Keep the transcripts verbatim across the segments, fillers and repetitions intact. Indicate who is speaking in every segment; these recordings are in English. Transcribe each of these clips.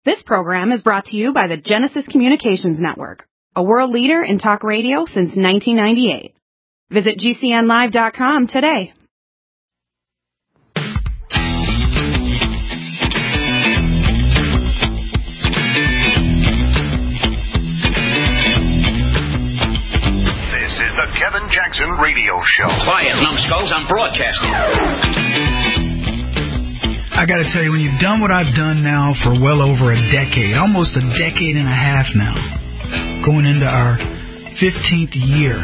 Speaker 1: This program is brought to you by the Genesis Communications Network, a world leader in talk radio since nineteen ninety-eight. Visit G C N live dot com today.
Speaker 2: This is the Kevin Jackson Radio Show.
Speaker 3: Quiet, numbskulls, I'm broadcasting.
Speaker 4: I got to tell you, when you've done what I've done now for well over a decade, almost a decade and a half now, going into our fifteenth year,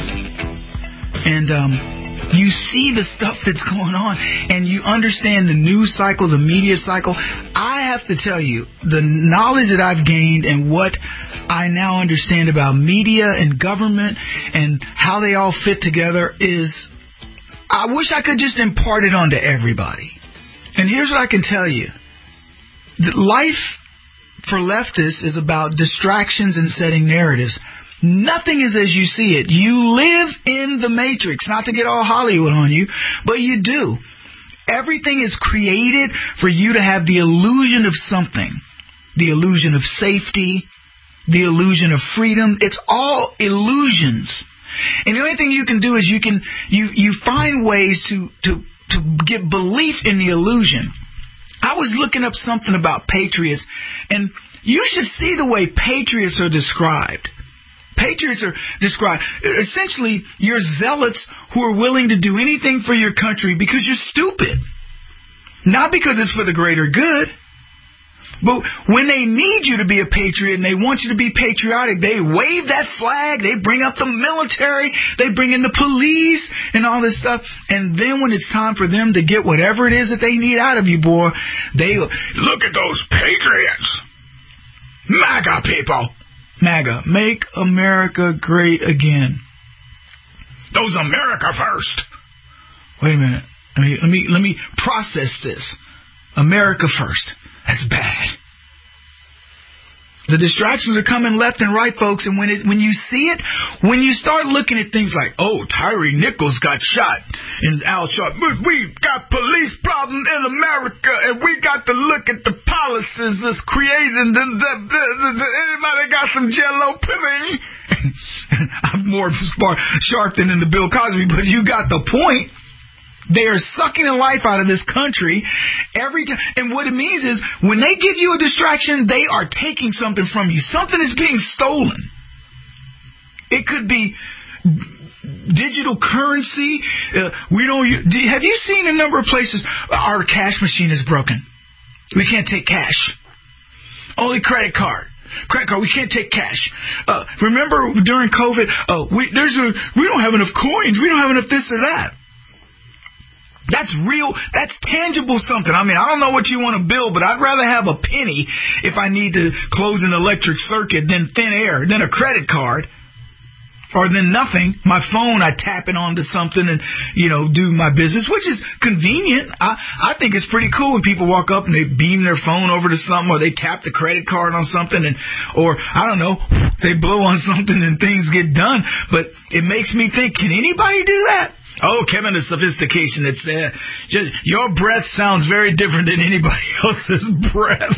Speaker 4: and um, you see the stuff that's going on, and you understand the news cycle, the media cycle. I have to tell you, the knowledge that I've gained and what I now understand about media and government and how they all fit together is, I wish I could just impart it onto everybody. And here's what I can tell you. Life for leftists is about distractions and setting narratives. Nothing is as you see it. You live in the matrix, not to get all Hollywood on you, but you do. Everything is created for you to have the illusion of something. The illusion of safety, the illusion of freedom. It's all illusions. And the only thing you can do is you can you, you find ways to, to to get belief in the illusion. I was looking up something about patriots, and you should see the way patriots are described. Patriots are described, essentially, you're zealots who are willing to do anything for your country because you're stupid. Not because it's for the greater good. But when they need you to be a patriot and they want you to be patriotic, they wave that flag, they bring up the military, they bring in the police and all this stuff. And then when it's time for them to get whatever it is that they need out of you, boy, they look at those patriots. MAGA people. MAGA. Make America great again. Those America first. Wait a minute. Let me, let me, let me process this. America first. That's bad. The distractions are coming left and right, folks, and when it when you see it, when you start looking at things like, oh, Tyre Nichols got shot in Al Sharpton, we got police problem in America, and we got to look at the policies that's creating. The, the, the, the, anybody got some Jello pudding? I'm more smart, sharp than in the Bill Cosby, but you got the point. They are sucking the life out of this country every time. And what it means is when they give you a distraction, they are taking something from you. Something is being stolen. It could be digital currency. Uh, we don't. Have you seen a number of places our cash machine is broken? We can't take cash. Only credit card. Credit card. We can't take cash. Uh, remember during COVID? Oh, we there's a we don't have enough coins. We don't have enough this or that. That's real, that's tangible something. I mean, I don't know what you want to build, but I'd rather have a penny if I need to close an electric circuit than thin air, than a credit card, or than nothing. My phone, I tap it onto something and, you know, do my business, which is convenient. I, I think it's pretty cool when people walk up and they beam their phone over to something, or they tap the credit card on something, and or, I don't know, they blow on something and things get done. But it makes me think, can anybody do that? Oh, Kevin, the sophistication that's there. Just your breath sounds very different than anybody else's breath.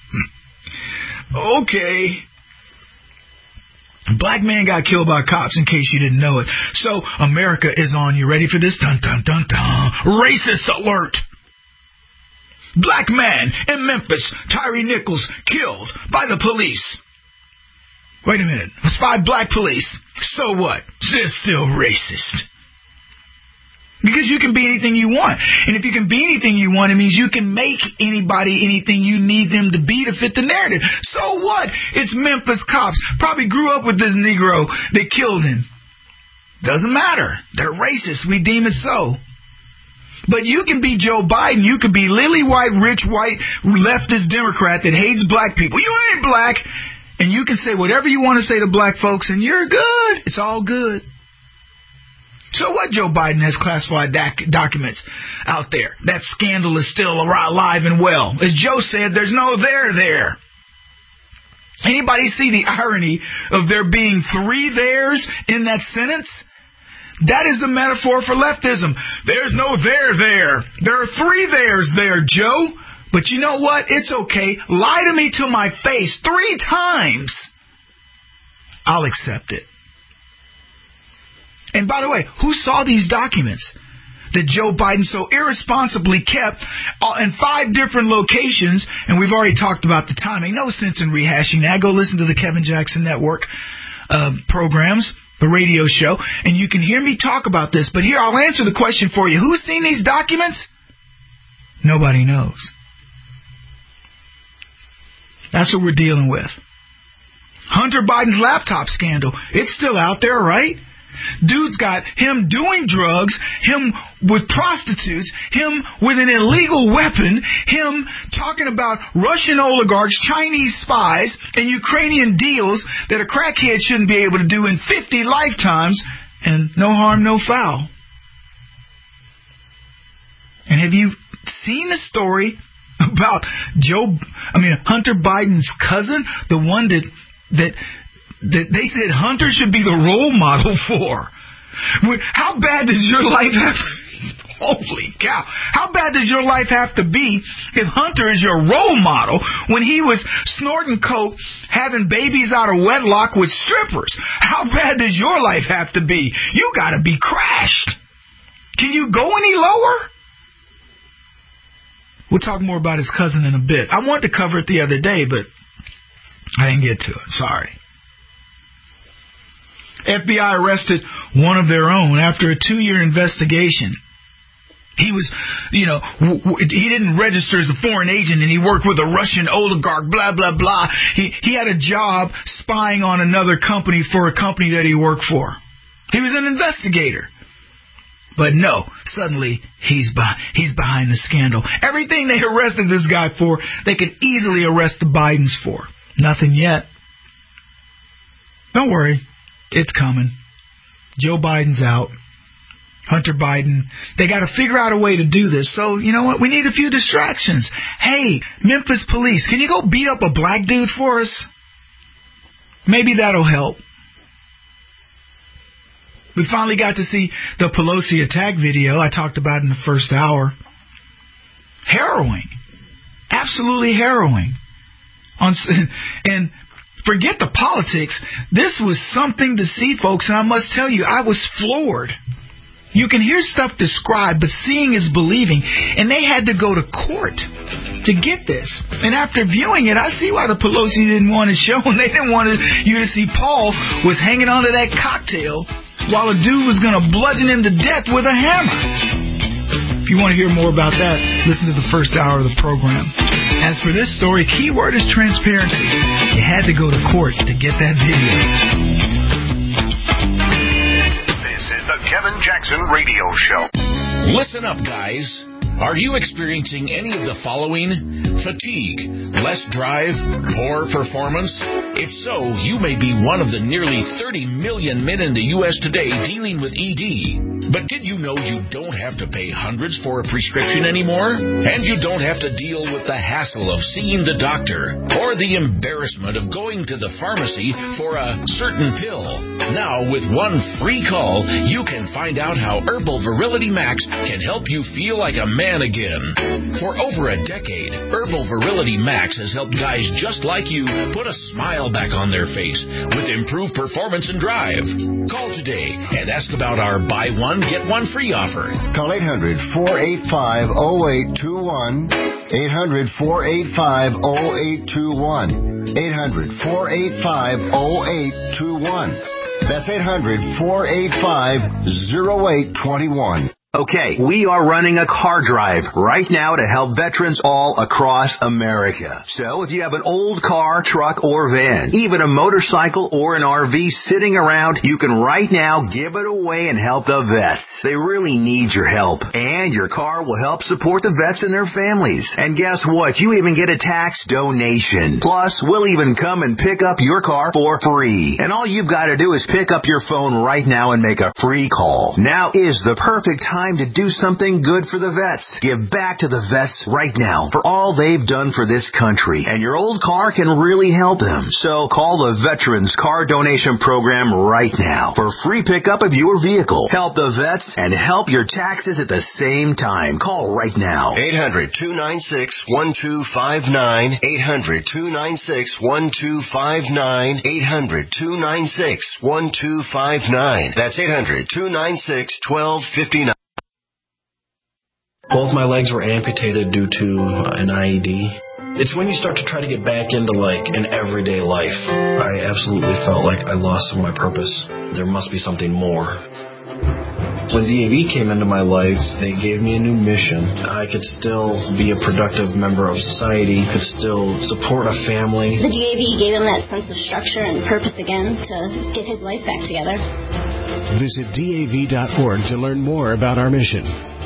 Speaker 4: Okay. Black man got killed by cops, in case you didn't know it. So, America is on. You ready for this? Dun, dun, dun, dun. Racist alert. Black man in Memphis, Tyre Nichols, killed by the police. Wait a minute. It's five black police. So what? They're still racist. Because you can be anything you want. And if you can be anything you want, it means you can make anybody anything you need them to be to fit the narrative. So what? It's Memphis cops. Probably grew up with this Negro. They killed him. Doesn't matter. They're racist. We deem it so. But you can be Joe Biden. You can be lily white, rich, white, leftist Democrat that hates black people. You ain't black. And you can say whatever you want to say to black folks, and you're good. It's all good. So what? Joe Biden has classified doc- documents out there. That scandal is still alive and well. As Joe said, there's no there there. Anybody see the irony of there being three theirs in that sentence? That is the metaphor for leftism. There's no there there. There are three theirs there, Joe. But you know what? It's okay. Lie to me to my face three times. I'll accept it. And by the way, who saw these documents that Joe Biden so irresponsibly kept in five different locations? And we've already talked about the timing. No sense in rehashing that. Go listen to the Kevin Jackson Network uh, programs, the radio show, and you can hear me talk about this. But here, I'll answer the question for you. Who's seen these documents? Nobody knows. That's what we're dealing with. Hunter Biden's laptop scandal. It's still out there, right? Dude's got him doing drugs, him with prostitutes, him with an illegal weapon, him talking about Russian oligarchs, Chinese spies, and Ukrainian deals that a crackhead shouldn't be able to do in fifty lifetimes, and no harm, no foul. And have you seen the story about Joe, I mean, Hunter Biden's cousin, the one that, that, that they said Hunter should be the role model for? How bad does your life have to, holy cow, how bad does your life have to be if Hunter is your role model when he was snorting coke, having babies out of wedlock with strippers? How bad does your life have to be? You gotta be crashed. Can you go any lower? We'll talk more about his cousin in a bit. I wanted to cover it the other day, but I didn't get to it. Sorry. F B I arrested one of their own after a two-year investigation. He was, you know, w- w- he didn't register as a foreign agent, and he worked with a Russian oligarch, blah, blah, blah. He, he had a job spying on another company for a company that he worked for. He was an investigator. But no, suddenly he's behind, he's behind the scandal. Everything they arrested this guy for, they could easily arrest the Bidens for. Nothing yet. Don't worry. It's coming. Joe Biden's out. Hunter Biden. They got to figure out a way to do this. So, you know what? We need a few distractions. Hey, Memphis police, can you go beat up a black dude for us? Maybe that'll help. We finally got to see the Pelosi attack video I talked about in the first hour. Harrowing. Absolutely harrowing. On, and forget the politics. This was something to see, folks, and I must tell you, I was floored. You can hear stuff described, but seeing is believing. And they had to go to court to get this. And after viewing it, I see why the Pelosi didn't want it shown. They didn't want you to see Paul was hanging onto that cocktail while a dude was going to bludgeon him to death with a hammer. If you want to hear more about that, listen to the first hour of the program. As for this story, keyword is transparency. You had to go to court to get that video.
Speaker 2: This is the Kevin Jackson Radio Show.
Speaker 3: Listen up, guys. Are you experiencing any of the following? Fatigue, less drive, poor performance? If so, you may be one of the nearly thirty million men in the U S today dealing with E D. But did you know you don't have to pay hundreds for a prescription anymore? And you don't have to deal with the hassle of seeing the doctor or the embarrassment of going to the pharmacy for a certain pill. Now, with one free call, you can find out how Herbal Virility Max can help you feel like a man again. For over a decade, Herbal Virility Max has helped guys just like you put a smile back on their face with improved performance and drive. Call today and ask about our buy one, get one free offer.
Speaker 5: Call eight hundred, four eight five, oh eight two one. eight hundred, four eight five, oh eight two one. eight hundred, four eight five, oh eight two one. That's eight hundred, four eight five, oh eight two one.
Speaker 6: Okay, we are running a car drive right now to help veterans all across America. So if you have an old car, truck, or van, even a motorcycle or an R V sitting around, you can right now give it away and help the vets. They really need your help. And your car will help support the vets and their families. And guess what? You even get a tax donation. Plus, we'll even come and pick up your car for free. And all you've got to do is pick up your phone right now and make a free call. Now is the perfect time time to do something good for the vets. Give back to the vets right now for all they've done for this country, and your old car can really help them. So call the Veterans Car Donation Program right now for free pickup of your vehicle. Help the vets and help your taxes at the same time. Call right now.
Speaker 2: eight hundred, two nine six, one two five nine. eight hundred, two nine six, one two five nine. eight hundred, two nine six, one two five nine. That's eight hundred, two nine six, one two five nine.
Speaker 7: Both my legs were amputated due to an I E D. It's when you start to try to get back into, like, an everyday life. I absolutely felt like I lost some of my purpose. There must be something more. When D A V came into my life, they gave me a new mission. I could still be a productive member of society, could still support a family.
Speaker 8: The D A V gave him that sense of structure and purpose again to get his life back together.
Speaker 9: Visit D A V dot org to learn more about our mission.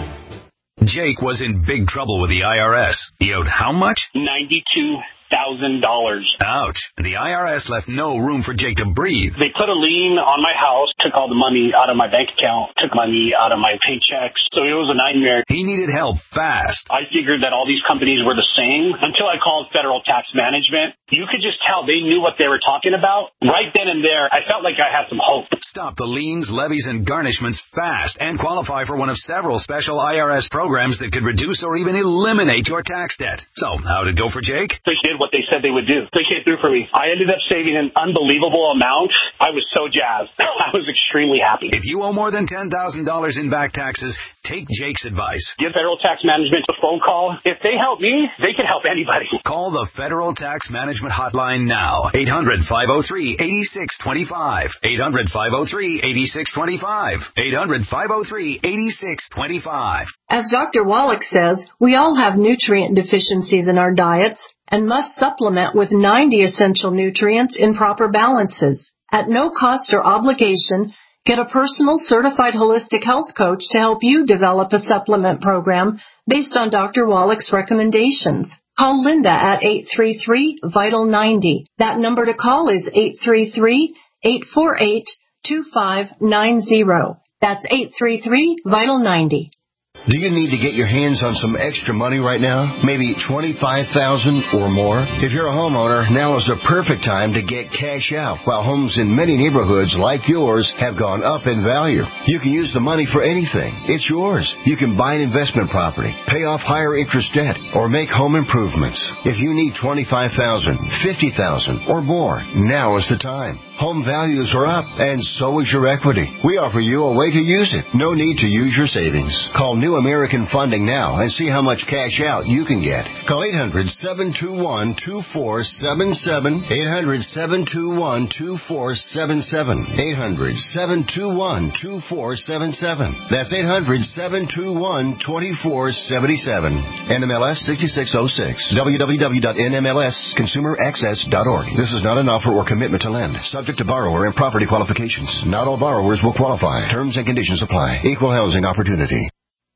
Speaker 3: Jake was in big trouble with the I R S. He owed how much?
Speaker 10: ninety-two thousand dollars.
Speaker 3: Ouch. And the I R S left no room for Jake to breathe.
Speaker 10: They put a lien on my house, took all the money out of my bank account, took money out of my paychecks. So it was a nightmare.
Speaker 3: He needed help fast.
Speaker 10: I figured that all these companies were the same until I called Federal Tax Management. You could just tell they knew what they were talking about. Right then and there, I felt like I had some hope.
Speaker 3: Stop the liens, levies, and garnishments fast and qualify for one of several special I R S programs that could reduce or even eliminate your tax debt. So, how'd it go for Jake?
Speaker 10: They did what they said they would do. They came through for me. I ended up saving an unbelievable amount. I was so jazzed. I was extremely happy.
Speaker 3: If you owe more than ten thousand dollars in back taxes, take Jake's advice.
Speaker 10: Give Federal Tax Management a phone call. If they help me, they can help anybody.
Speaker 3: Call the Federal Tax Management Hotline now. eight hundred, five oh three, eight six two five. eight hundred, five oh three, eight six two five. eight hundred, five oh three, eight six two five.
Speaker 11: As Doctor Wallach says, we all have nutrient deficiencies in our diets and must supplement with ninety essential nutrients in proper balances. At no cost or obligation, get a personal certified holistic health coach to help you develop a supplement program based on Doctor Wallach's recommendations. Call Linda at eight three three, vital ninety. That number to call is eight three three, eight four eight, two five nine zero. That's eight three three, vital ninety.
Speaker 5: Do you need to get your hands on some extra money right now? Maybe twenty-five thousand dollars or more? If you're a homeowner, now is the perfect time to get cash out. While homes in many neighborhoods like yours have gone up in value, you can use the money for anything. It's yours. You can buy an investment property, pay off higher interest debt, or make home improvements. If you need twenty-five thousand dollars, fifty thousand dollars, or more, now is the time. Home values are up, and so is your equity. We offer you a way to use it. No need to use your savings. Call New American Funding now and see how much cash out you can get. Call eight hundred, seven two one, two four seven seven. eight hundred, seven two one, two four seven seven. eight hundred, seven two one, two four seven seven. That's eight hundred, seven two one, two four seven seven. N M L S sixty-six oh six. w w w dot n m l s consumer access dot org. This is not an offer or commitment to lend. Subject to borrower and property qualifications. Not all borrowers will qualify. Terms and conditions apply. Equal housing opportunity.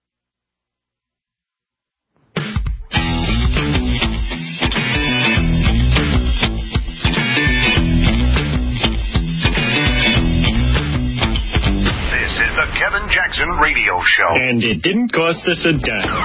Speaker 2: Kevin Jackson Radio Show.
Speaker 12: And it didn't cost us a dime.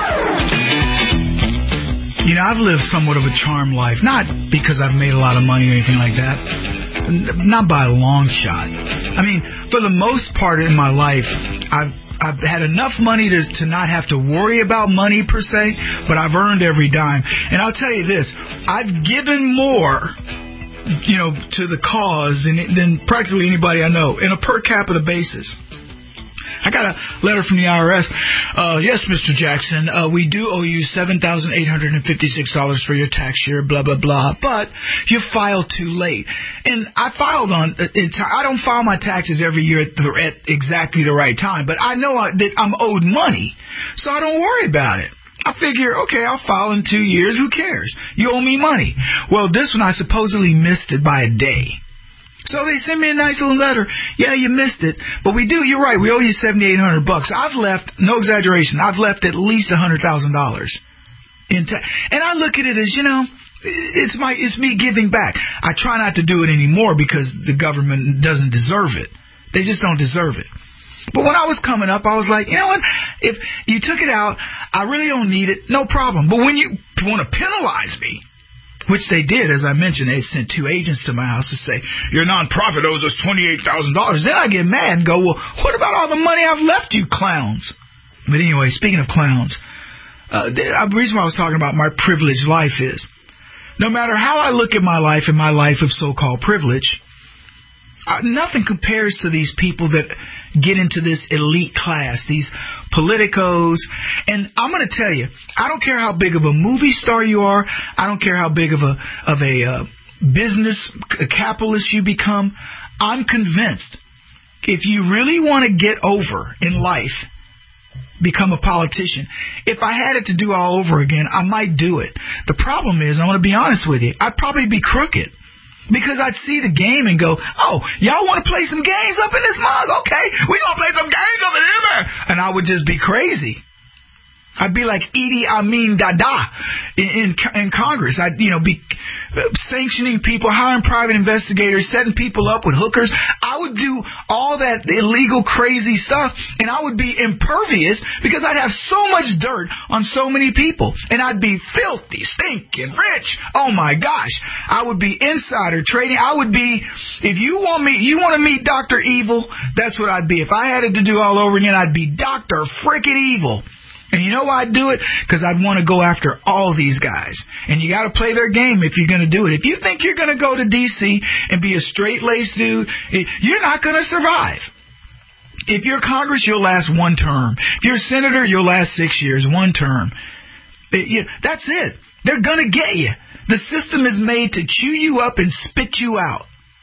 Speaker 4: You know, I've lived somewhat of a charmed life, not because I've made a lot of money or anything like that, not by a long shot. I mean, for the most part in my life, I've I've had enough money to to not have to worry about money per se, but I've earned every dime. And I'll tell you this, I've given more, you know, to the cause than, than practically anybody I know in a per capita basis. I got a letter from the I R S. Uh, yes, Mister Jackson, uh, we do owe you seven thousand eight hundred fifty-six dollars for your tax year, blah, blah, blah, but you filed too late. And I filed on, it's, I don't file my taxes every year at, the, at exactly the right time, but I know I, that I'm owed money, so I don't worry about it. I figure, okay, I'll file in two years, who cares? You owe me money. Well, this one I supposedly missed it by a day. So they sent me a nice little letter. Yeah, you missed it, but we do. You're right. We owe you seventy-eight hundred bucks. I've left, no exaggeration, I've left at least a hundred thousand dollars in ta- and I look at it as, you know, it's my, it's me giving back. I try not to do it anymore because the government doesn't deserve it. They just don't deserve it. But when I was coming up, I was like, you know what? If you took it out, I really don't need it, no problem. But when you want to penalize me, which they did, as I mentioned, they sent two agents to my house to say, your nonprofit owes us twenty-eight thousand dollars. Then I get mad and go, well, what about all the money I've left you clowns? But anyway, speaking of clowns, uh, the reason why I was talking about my privileged life is, no matter how I look at my life and my life of so-called privilege, Uh, nothing compares to these people that get into this elite class, these politicos. And I'm going to tell you, I don't care how big of a movie star you are. I don't care how big of a of a uh, business a capitalist you become. I'm convinced if you really want to get over in life, become a politician. If I had it to do all over again, I might do it. The problem is, I want to be honest with you, I'd probably be crooked. Because I'd see the game and go, oh, y'all want to play some games up in this mug? Okay, we going to play some games up in here. And I would just be crazy. I'd be like Idi Amin Dada in, in, in Congress. I'd, you know, be sanctioning people, hiring private investigators, setting people up with hookers. I would do all that illegal, crazy stuff, and I would be impervious because I'd have so much dirt on so many people, and I'd be filthy, stinking, rich. Oh my gosh, I would be insider trading. I would be, if you want me, you want to meet Doctor Evil, that's what I'd be. If I had it to do all over again, I'd be Doctor Frickin' Evil. And you know why I'd do it? Because I'd want to go after all these guys. And you got to play their game if you're going to do it. If you think you're going to go to D C and be a straight-laced dude, you're not going to survive. If you're Congress, you'll last one term. If you're a senator, you'll last six years, one term. It, you, that's it. They're going to get you. The system is made to chew you up and spit you out.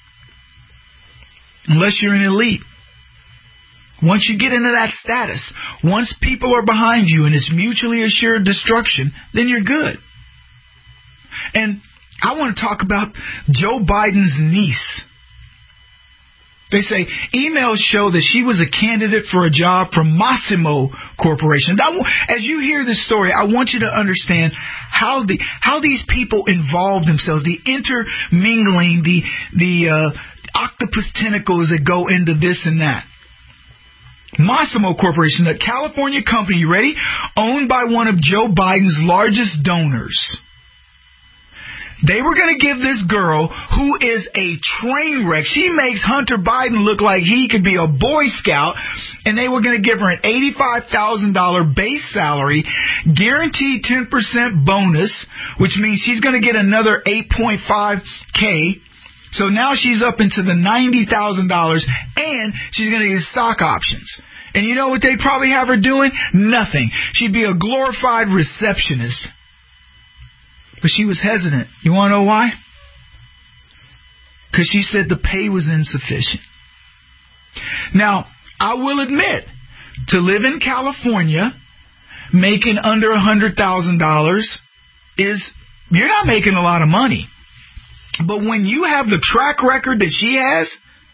Speaker 4: Unless you're an elite. Once you get into that status, once people are behind you and it's mutually assured destruction, then you're good. And I want to talk about Joe Biden's niece. They say emails show that she was a candidate for a job from Masimo Corporation. As you hear this story, I want you to understand how the how these people involve themselves, the intermingling, the the uh, octopus tentacles that go into this and that. Masimo Corporation, a California company, you ready? Owned by one of Joe Biden's largest donors. They were going to give this girl, who is a train wreck, she makes Hunter Biden look like he could be a Boy Scout, and they were going to give her an eighty-five thousand dollars base salary, guaranteed ten percent bonus, which means she's going to get another eight point five K. So now she's up into the ninety thousand dollars, and she's going to get stock options. And you know what they probably have her doing? Nothing. She'd be a glorified receptionist. But she was hesitant. You want to know why? Because she said the pay was insufficient. Now, I will admit, to live in California, making under one hundred thousand dollars is, you're not making a lot of money. But when you have the track record that she has,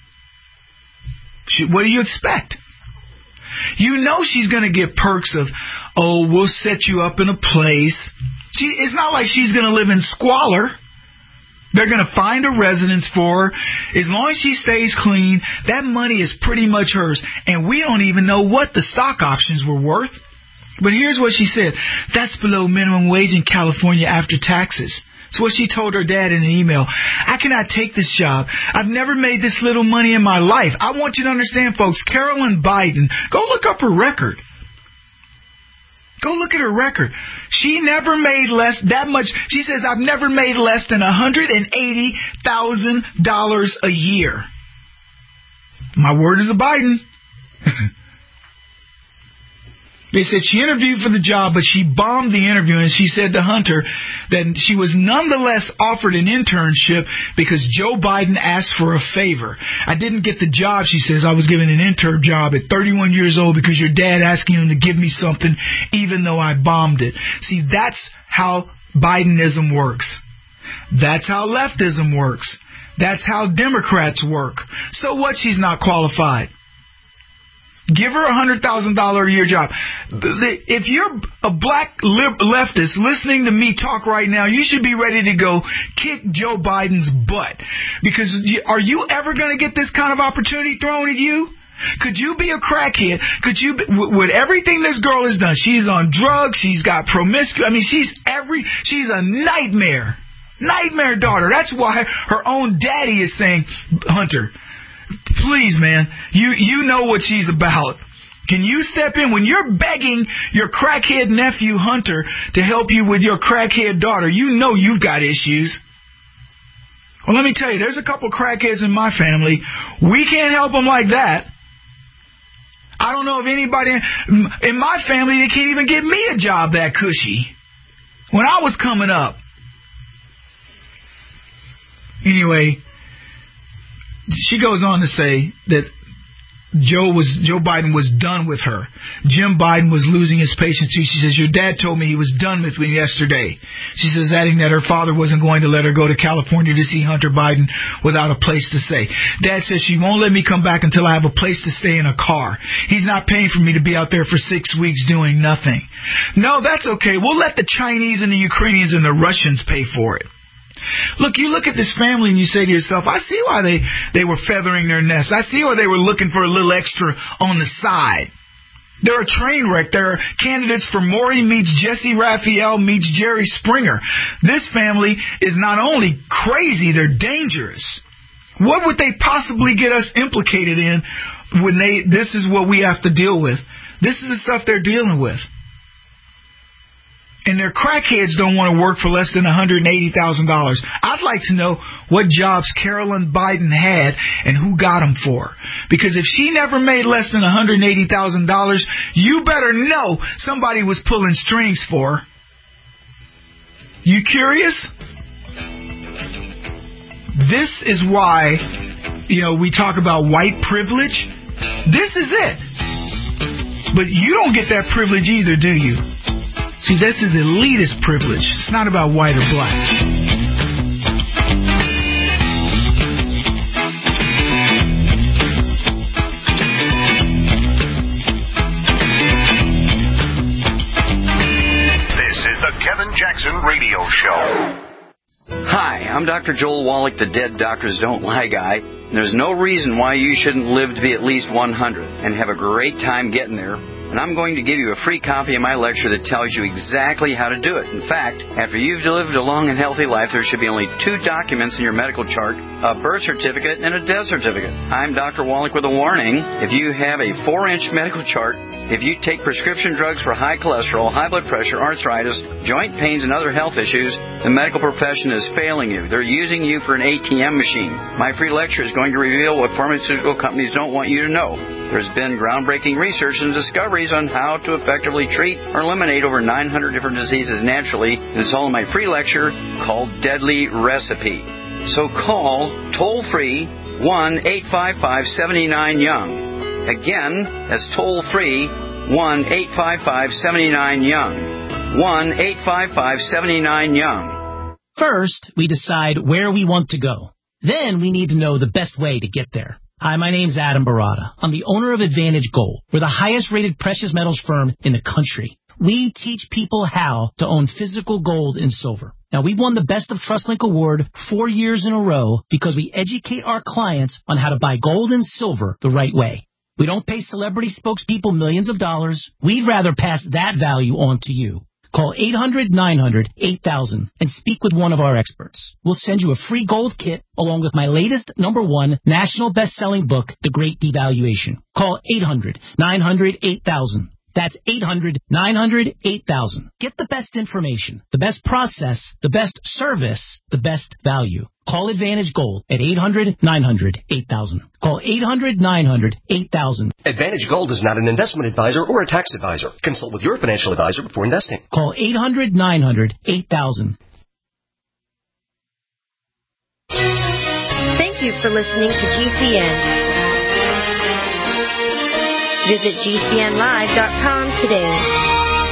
Speaker 4: she, what do you expect? You know she's going to get perks of, oh, we'll set you up in a place. She, it's not like she's going to live in squalor. They're going to find a residence for her. As long as she stays clean, that money is pretty much hers. And we don't even know what the stock options were worth. But here's what she said. That's below minimum wage in California after taxes. That's what she told her dad in an email. I cannot take this job. I've never made this little money in my life. I want you to understand, folks, Carolyn Biden, go look up her record. Go look at her record. She never made less that much. She says, I've never made less than one hundred eighty thousand dollars a year. My word is a Biden. They said she interviewed for the job, but she bombed the interview, and she said to Hunter that she was nonetheless offered an internship because Joe Biden asked for a favor. I didn't get the job, she says. I was given an intern job at thirty-one years old because your dad asking him to give me something even though I bombed it. See, that's how Bidenism works. That's how leftism works. That's how Democrats work. So what? She's not qualified. Give her a one hundred thousand dollars a year job. If you're a black leftist listening to me talk right now, you should be ready to go kick Joe Biden's butt. Because are you ever going to get this kind of opportunity thrown at you? Could you be a crackhead? Could you, be, with everything this girl has done, she's on drugs, she's got promiscuous, I mean, she's every, she's a nightmare. Nightmare daughter. That's why her own daddy is saying, Hunter, please, man, you, you know what she's about. Can you step in when you're begging your crackhead nephew, Hunter, to help you with your crackhead daughter? You know you've got issues. Well, let me tell you, there's a couple crackheads in my family. We can't help them like that. I don't know if anybody in my family that can't even give me a job that cushy when I was coming up. Anyway, she goes on to say that Joe was Joe Biden was done with her. Jim Biden was losing his patience too. She says, your dad told me he was done with me yesterday. She says, adding that her father wasn't going to let her go to California to see Hunter Biden without a place to stay. Dad says she won't let me come back until I have a place to stay in a car. He's not paying for me to be out there for six weeks doing nothing. No, that's okay. We'll let the Chinese and the Ukrainians and the Russians pay for it. Look, you look at this family and you say to yourself, I see why they, they were feathering their nest. I see why they were looking for a little extra on the side. They're a train wreck. They're candidates for Maury meets Jesse Raphael meets Jerry Springer. This family is not only crazy, they're dangerous. What would they possibly get us implicated in when they, this is what we have to deal with? This is the stuff they're dealing with. And their crackheads don't want to work for less than one hundred eighty thousand dollars. I'd like to know what jobs Carolyn Biden had and who got them for. Because if she never made less than one hundred eighty thousand dollars, you better know somebody was pulling strings for her. You curious? This is why, you know, we talk about white privilege. This is it. But you don't get that privilege either, do you? See, this is elitist privilege. It's not about white or black.
Speaker 2: This is the Kevin Jackson Radio Show.
Speaker 13: Hi, I'm Doctor Joel Wallach, the Dead Doctors Don't Lie guy. There's no reason why you shouldn't live to be at least one hundred and have a great time getting there. And I'm going to give you a free copy of my lecture that tells you exactly how to do it. In fact, after you've lived a long and healthy life, there should be only two documents in your medical chart, a birth certificate and a death certificate. I'm Doctor Wallach with a warning. If you have a four-inch medical chart, if you take prescription drugs for high cholesterol, high blood pressure, arthritis, joint pains, and other health issues, the medical profession is failing you. They're using you for an A T M machine. My free lecture is going to reveal what pharmaceutical companies don't want you to know. There's been groundbreaking research and discoveries on how to effectively treat or eliminate over nine hundred different diseases naturally. It's all in my free lecture called Deadly Recipe. So call toll-free one eight five five, seven nine, young. Again, that's toll-free one eight five five, seven nine, young. one eight five five, seven nine, young.
Speaker 14: First, we decide where we want to go. Then we need to know the best way to get there. Hi, my name's Adam Barada. I'm the owner of Advantage Gold. We're the highest-rated precious metals firm in the country. We teach people how to own physical gold and silver. Now, we've won the Best of TrustLink Award four years in a row because we educate our clients on how to buy gold and silver the right way. We don't pay celebrity spokespeople millions of dollars. We'd rather pass that value on to you. Call eight hundred, nine hundred, eight thousand and speak with one of our experts. We'll send you a free gold kit along with my latest number one national best-selling book, The Great Devaluation. Call eight hundred, nine hundred, eight thousand. That's eight hundred, nine hundred, eight thousand. Get the best information, the best process, the best service, the best value. Call Advantage Gold at eight hundred, nine hundred, eight thousand. Call eight hundred, nine hundred, eight thousand.
Speaker 15: Advantage Gold is not an investment advisor or a tax advisor. Consult with your financial advisor before investing.
Speaker 14: Call eight hundred, nine hundred, eight thousand.
Speaker 16: Thank you for listening to G C N. Visit G C N live dot com today.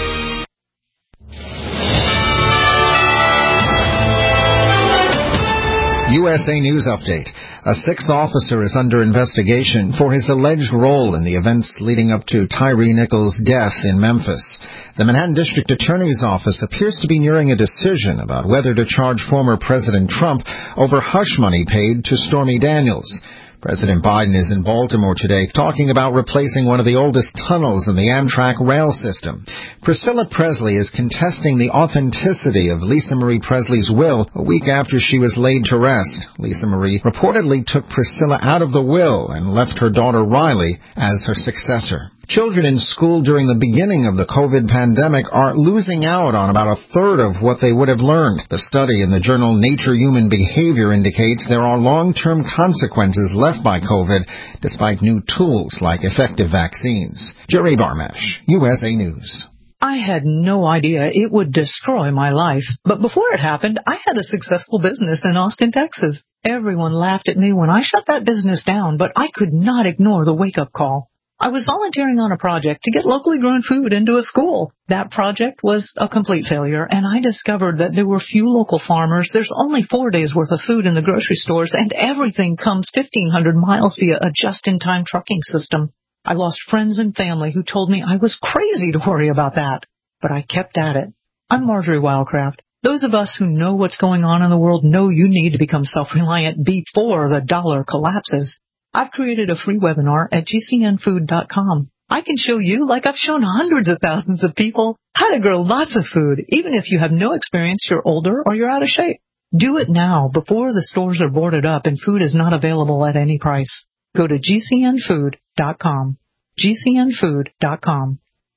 Speaker 17: U S A News Update. A sixth officer is under investigation for his alleged role in the events leading up to Tyree Nichols' death in Memphis. The Manhattan District Attorney's Office appears to be nearing a decision about whether to charge former President Trump over hush money paid to Stormy Daniels. President Biden is in Baltimore today talking about replacing one of the oldest tunnels in the Amtrak rail system. Priscilla Presley is contesting the authenticity of Lisa Marie Presley's will a week after she was laid to rest. Lisa Marie reportedly took Priscilla out of the will and left her daughter Riley as her successor. Children in school during the beginning of the COVID pandemic are losing out on about a third of what they would have learned. The study in the journal Nature Human Behavior indicates there are long-term consequences left by COVID despite new tools like effective vaccines. Jerry Barmesh, U S A News.
Speaker 18: I had no idea it would destroy my life. But before it happened, I had a successful business in Austin, Texas. Everyone laughed at me when I shut that business down, but I could not ignore the wake-up call. I was volunteering on a project to get locally grown food into a school. That project was a complete failure, and I discovered that there were few local farmers. There's only four days' worth of food in the grocery stores, and everything comes fifteen hundred miles via a just-in-time trucking system. I lost friends and family who told me I was crazy to worry about that, but I kept at it. I'm Marjorie Wildcraft. Those of us who know what's going on in the world know you need to become self-reliant before the dollar collapses. I've created a free webinar at G C N food dot com. I can show you, like I've shown hundreds of thousands of people, how to grow lots of food, even if you have no experience, you're older, or you're out of shape. Do it now before the stores are boarded up and food is not available at any price. Go to G C N food dot com. G C N food dot com.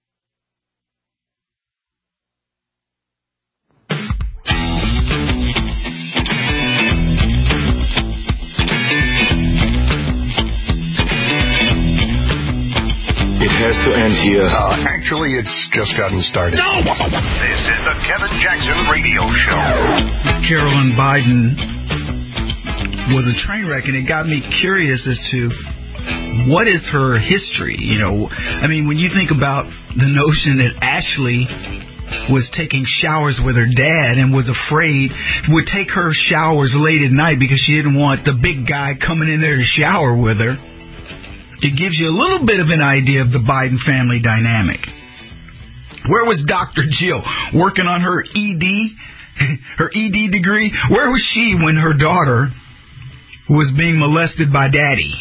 Speaker 19: It has to end here.
Speaker 20: Uh, actually, it's just gotten started.
Speaker 19: No!
Speaker 21: This is the Kevin Jackson Radio Show.
Speaker 4: Carolyn Biden was a train wreck, and it got me curious as to what is her history. You know, I mean, when you think about the notion that Ashley was taking showers with her dad and was afraid, would take her showers late at night because she didn't want the big guy coming in there to shower with her. It gives you a little bit of an idea of the Biden family dynamic. Where was Doctor Jill working on her E D, her E D degree? Where was she when her daughter was being molested by daddy?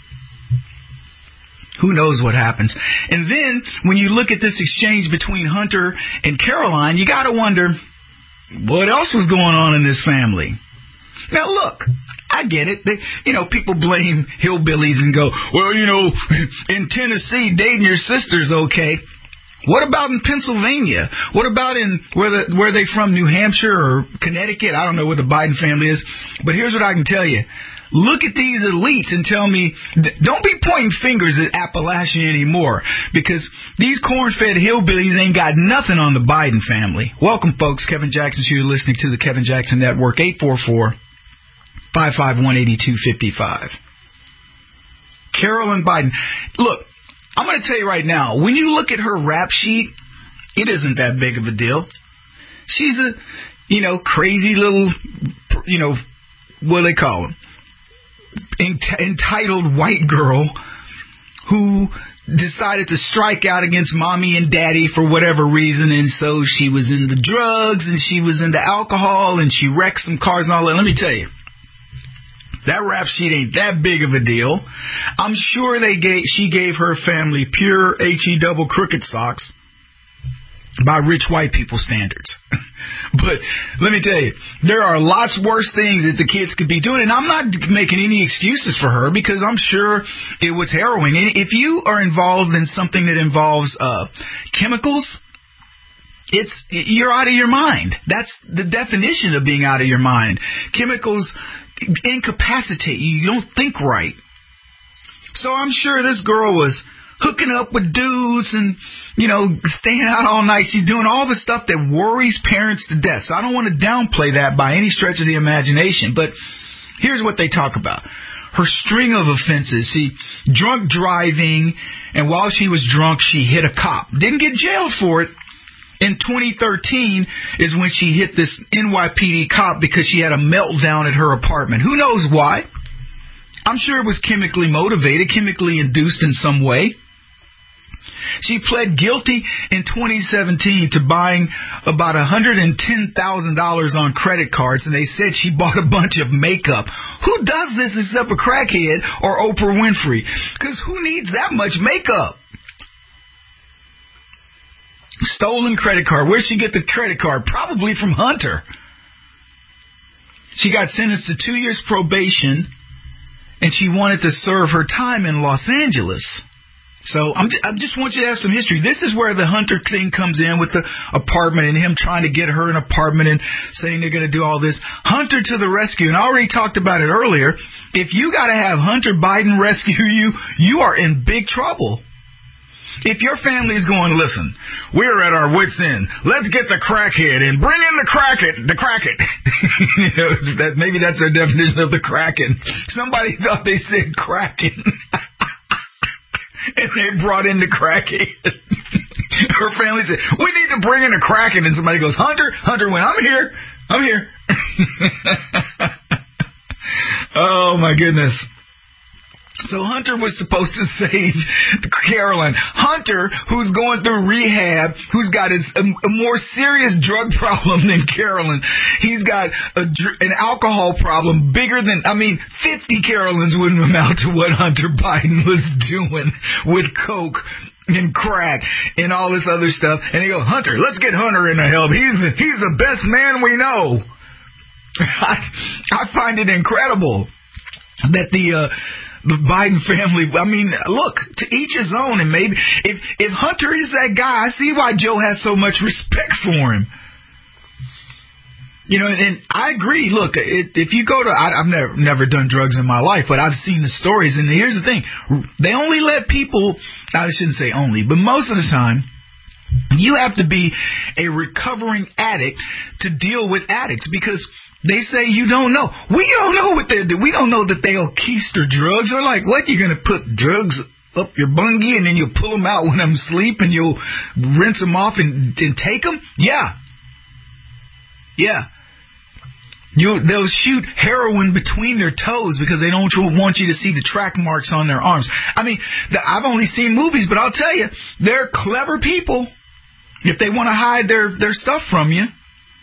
Speaker 4: Who knows what happens? And then when you look at this exchange between Hunter and Caroline, you got to wonder what else was going on in this family. Now, look, I get it. They, you know, people blame hillbillies and go, well, you know, in Tennessee, dating your sister's okay. What about in Pennsylvania? What about in where the, where they from, New Hampshire or Connecticut? I don't know where the Biden family is. But here's what I can tell you. Look at these elites and tell me, don't be pointing fingers at Appalachia anymore, because these corn-fed hillbillies ain't got nothing on the Biden family. Welcome, folks. Kevin Jackson's here. You're listening to the Kevin Jackson Network. eight four four, five five one, eight two five five. Carolyn Biden. Look, I'm going to tell you right now, when you look at her rap sheet, it isn't that big of a deal. She's a, you know, crazy little, you know, what do they call them? Ent- entitled white girl who decided to strike out against mommy and daddy for whatever reason, and so she was into drugs and she was into alcohol and she wrecked some cars and all that. Let me tell you, that rap sheet ain't that big of a deal. I'm sure they gave she gave her family pure H E double crooked socks by rich white people standards. But let me tell you, there are lots worse things that the kids could be doing, and I'm not making any excuses for her because I'm sure it was harrowing. And if you are involved in something that involves uh, chemicals, it's you're out of your mind. That's the definition of being out of your mind. Chemicals incapacitate you. You don't think right. So I'm sure this girl was hooking up with dudes and, you know, staying out all night. She's doing all the stuff that worries parents to death. So I don't want to downplay that by any stretch of the imagination. But here's what they talk about. Her string of offenses. See, drunk driving, and while she was drunk, she hit a cop. Didn't get jailed for it. In twenty thirteen is when she hit this N Y P D cop because she had a meltdown at her apartment. Who knows why? I'm sure it was chemically motivated, chemically induced in some way. She pled guilty in twenty seventeen to buying about one hundred ten thousand dollars on credit cards, and they said she bought a bunch of makeup. Who does this except a crackhead or Oprah Winfrey? Because who needs that much makeup? Stolen credit card. Where'd she get the credit card? Probably from Hunter. She got sentenced to two years probation, and she wanted to serve her time in Los Angeles. So I'm just, I just want you to have some history. This is where the Hunter thing comes in with the apartment and him trying to get her an apartment and saying they're going to do all this. Hunter to the rescue. And I already talked about it earlier. If you got to have Hunter Biden rescue you, you are in big trouble. If your family is going, listen, we're at our wits' end. Let's get the crackhead and bring in the crackhead. The crackhead. You know, that, maybe that's their definition of the kraken. Somebody thought they said kraken. And they brought in the crackhead. Her family said, we need to bring in a kraken. And somebody goes, Hunter? Hunter went, I'm here. I'm here. Oh, my goodness. So Hunter was supposed to save Carolyn. Hunter, who's going through rehab, who's got his, a, a more serious drug problem than Carolyn. He's got a, an alcohol problem bigger than, I mean, fifty Carolyns wouldn't amount to what Hunter Biden was doing with coke and crack and all this other stuff. And they go, Hunter, let's get Hunter in to help. He's, he's the best man we know. I, I find it incredible that the, uh, the Biden family, I mean, look, to each his own. And maybe if if Hunter is that guy, I see why Joe has so much respect for him. You know, and I agree. Look, it, if you go to, I, I've never never done drugs in my life, but I've seen the stories. And here's the thing. They only let people, I shouldn't say only, but most of the time, you have to be a recovering addict to deal with addicts because they say you don't know. We don't know what they do. We don't know that they'll keister drugs. They're like, what? You're going to put drugs up your bungie and then you'll pull them out when I'm asleep and you'll rinse them off and, and take them? Yeah. Yeah. You, they'll shoot heroin between their toes because they don't want you to see the track marks on their arms. I mean, the, I've only seen movies, but I'll tell you, they're clever people if they want to hide their, their stuff from you.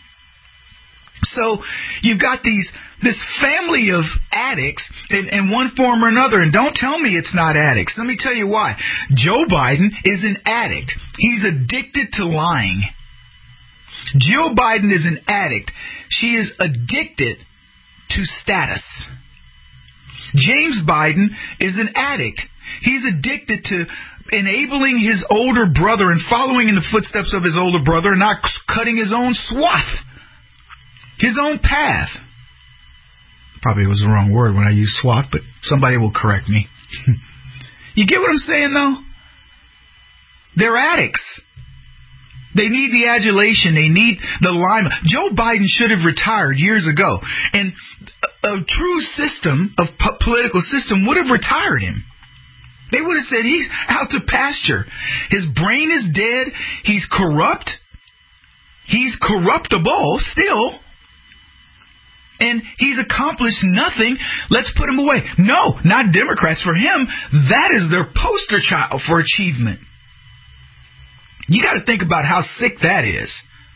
Speaker 4: So you've got these this family of addicts in, in one form or another. And don't tell me it's not addicts. Let me tell you why. Joe Biden is an addict. He's addicted to lying. Jill Biden is an addict. She is addicted to status. James Biden is an addict. He's addicted to enabling his older brother and following in the footsteps of his older brother and not cutting his own swath. His own path. Probably was the wrong word when I used swat, but somebody will correct me. You get what I'm saying, though? They're addicts. They need the adulation. They need the limelight. Joe Biden should have retired years ago. And a, a true system of po- political system would have retired him. They would have said, he's out to pasture. His brain is dead. He's corrupt. He's corruptible still. And he's accomplished nothing. Let's put him away. No, not Democrats. For him, that is their poster child for achievement. You got to think about how sick that is.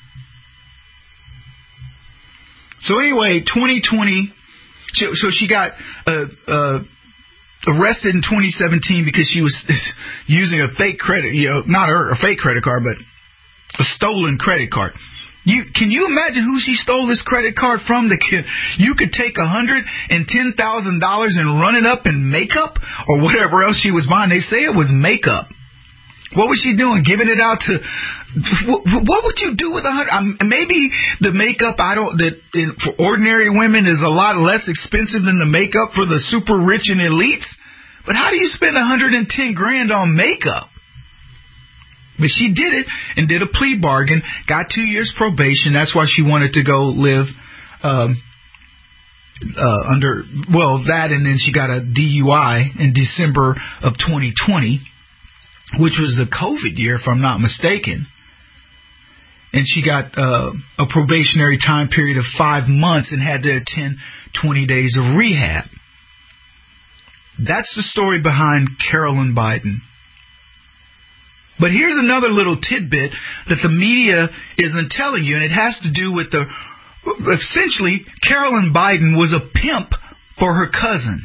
Speaker 4: So anyway, twenty twenty. So she got uh, uh, arrested in twenty seventeen because she was using a fake credit, you know, not her, a fake credit card, but a stolen credit card. You can you imagine who she stole this credit card from? The kid, you could take a hundred and ten thousand dollars and run it up in makeup or whatever else she was buying. They say it was makeup. What was she doing? Giving it out to? What would you do with a hundred? Um, maybe the makeup I don't that in, for ordinary women is a lot less expensive than the makeup for the super rich and elites. But how do you spend a hundred and ten grand on makeup? But she did it and did a plea bargain, got two years probation. That's why she wanted to go live um, uh, under, well, that, and then she got a D U I in December of twenty twenty, which was a COVID year, if I'm not mistaken. And she got uh, a probationary time period of five months and had to attend twenty days of rehab. That's the story behind Carolyn Biden. But here's another little tidbit that the media isn't telling you, and it has to do with the, essentially, Carolyn Biden was a pimp for her cousin,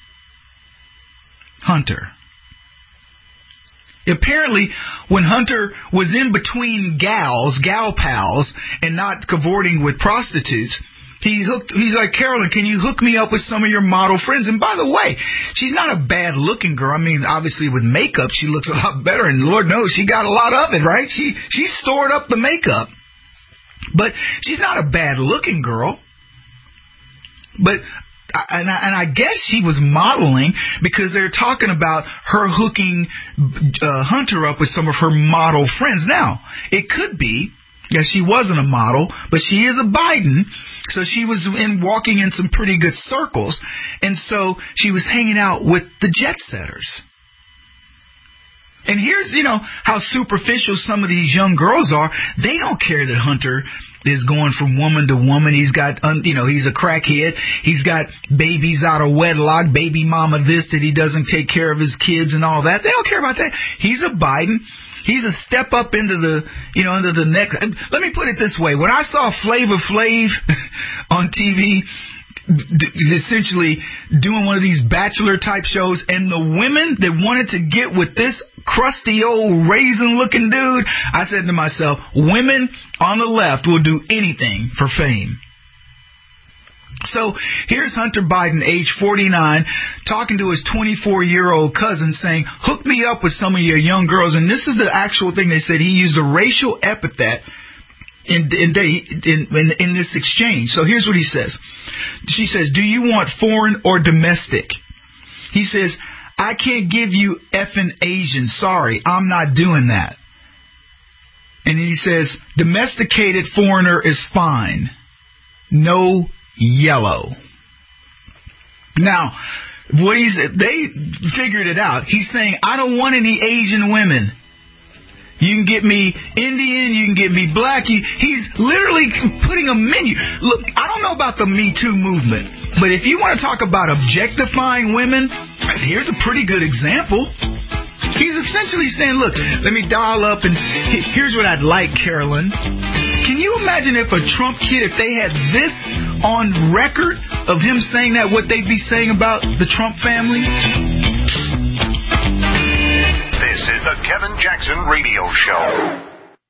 Speaker 4: Hunter. Apparently, when Hunter was in between gals, gal pals, and not cavorting with prostitutes, he hooked. He's like, Carolyn, can you hook me up with some of your model friends? And by the way, she's not a bad-looking girl. I mean, obviously with makeup, she looks a lot better, and Lord knows she got a lot of it, right? She she stored up the makeup, but she's not a bad-looking girl. But And I, and I guess she was modeling because they're talking about her hooking uh, Hunter up with some of her model friends. Now, it could be that she wasn't a model, but she is a Biden, so she was in walking in some pretty good circles, and so she was hanging out with the jet setters. And here's, you know, how superficial some of these young girls are. They don't care that Hunter is going from woman to woman. He's got, you know, he's a crackhead. He's got babies out of wedlock, baby mama this, that he doesn't take care of his kids and all that. They don't care about that. He's a Biden. He's a step up into the, you know, into the next. Let me put it this way. When I saw Flavor Flav on T V, essentially doing one of these bachelor type shows, and the women that wanted to get with this crusty old raisin looking dude, I said to myself, women on the left will do anything for fame. So here's Hunter Biden, age forty-nine, talking to his twenty-four-year-old cousin saying, hook me up with some of your young girls. And this is the actual thing they said. He used a racial epithet In in, in in in this exchange. So here's what he says. She says, do you want foreign or domestic? He says, I can't give you effing Asian. Sorry, I'm not doing that. And then he says, domesticated foreigner is fine. No yellow. Now, what he's they figured it out. He's saying, I don't want any Asian women. You can get me Indian, you can get me black. He, he's literally putting a menu. Look, I don't know about the Me Too movement, but if you want to talk about objectifying women, here's a pretty good example. He's essentially saying, look, let me dial up, and here's what I'd like, Carolyn. Can you imagine if a Trump kid, if they had this on record of him saying that, what they'd be saying about the Trump family?
Speaker 21: This is the Kevin Jackson Radio Show.